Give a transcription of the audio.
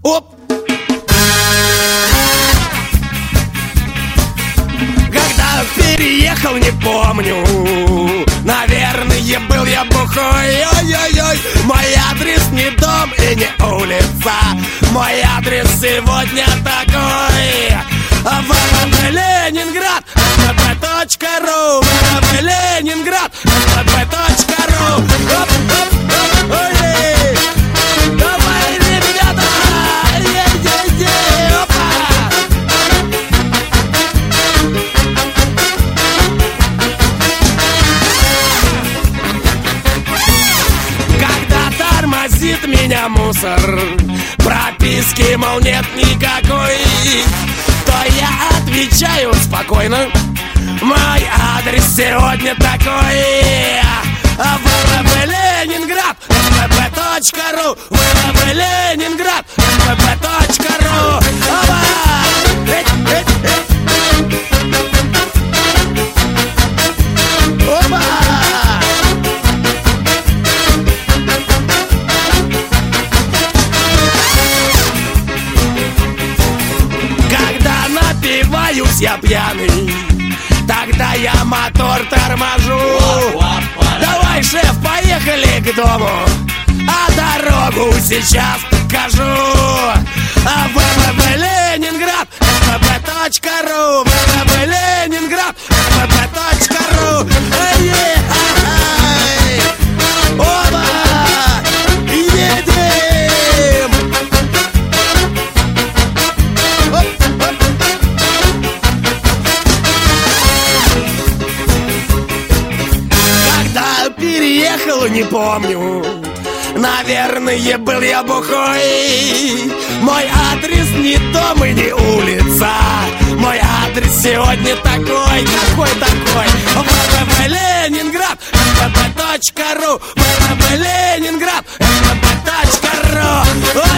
Оп! Когда переехал, не помню. Наверное, был я бухой. Ой-ой-ой. Мой адрес не дом и не улица. Мой адрес сегодня такой. ВВП Ленинград, ВВП.ру, ВВП Ленинград, ВВП.ру. Ой, давай, ребята, опа! Когда тормозит меня мусор, прописки, мол, нет никакой, то я отвечаю спокойно: мой адрес сегодня такой. ВВП Ленинград, ВВП.ру, ВВП Ленинград, ВВП.ру. Опа! Когда напиваюсь я пьяный, тогда я мотор торможу. Давай, шеф, поехали к дому, а дорогу сейчас покажу. ВВП Ленинград, ВВП.ру, ВВП Ленинград, ВВП.ру. Оба! Едем! Когда переехал, не помню. Наверное, был я бухой. Мой адрес не дом и не улица. Мой адрес сегодня такой. Какой такой? ВВП Ленинград, ВВП.ру, ВВП Ленинград, ВВП.ру.